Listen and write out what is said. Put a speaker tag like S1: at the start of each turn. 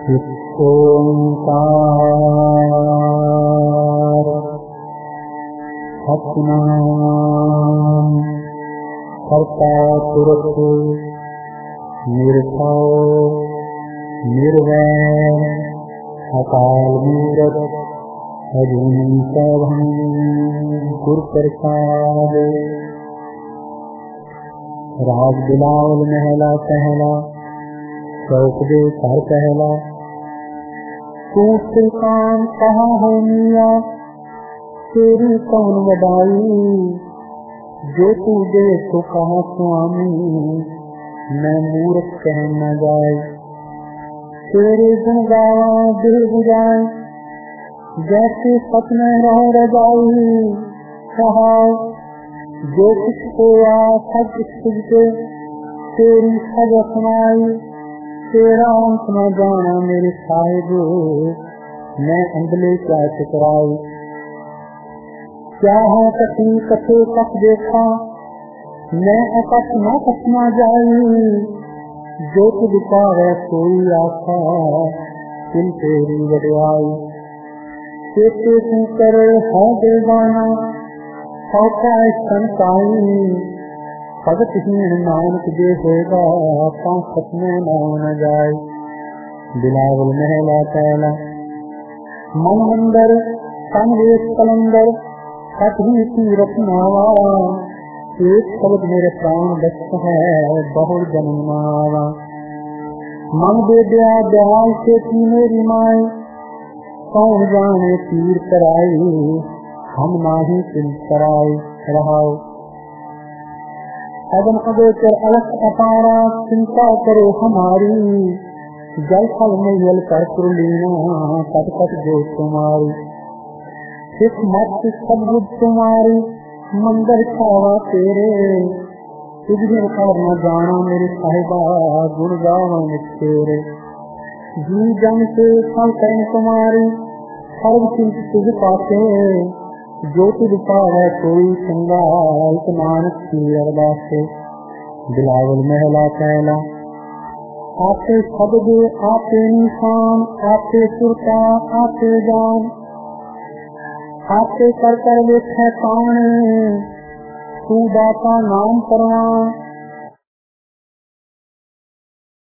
S1: ओंकार सतनाम कर्ता पुरुष निर्भय निर्वैर अकाल मूरत अजूनी गुरु प्रसाद। राज बिलावल महला पहला चौक दे घर पहला। तू सुल्तान कहाँ है मिया तेरी कौन वडाई, जो तू दे तो कहा स्वामी मैं मूर्ख कह न जाए। तेरे गुण गावा दिल बुझाए जैसे सपने रह रजाई। कहा जो कुछ खोया सब कुछ तुझसे तेरी सब अपनाई। तेरा अंत न जाना मेरे साहिब मैं अंधले क्या टकराई। क्या है कथी कथे कथ देखा मैं अकथ न कथना जाई। जो तुझ पावे कोई आशा दिल तेरी बड़ाई। चेते तू कर है देवाना सौखा संताई। भगत हीन नानक जे होगा पांच में न जाए। बिलावल महला पहला। मन मंदर संवेश कलंदर कभी तीरथ नावा। एक शब्द मेरे प्राण दस्त है बहु जन्म नावा। मन बेद्या दयाल से थी मेरी माए कौन जाने तीर कराई। हम नाही चिंत कराई रहाओ। अगम अगोचर अलख अपारा चिंता करो हमारी। जल फल में जल कर लीना कट कट जो तुम्हारी। सिख मत सब बुद्ध तुम्हारी मंदिर खावा तेरे। तुझे कर न जाना मेरे साहिबा गुण गावन तेरे। जी जन से फल करें तुम्हारी सर्व चिंत तुझ पाते। जो तुझ पावे कोई संगा एक नानक की अरदास। बिलावल महला पहला। आपे शब्द आपे निशान आपे सुरता आपे जान। आपे कर कर वेखे पान तू दाता नाम परवान।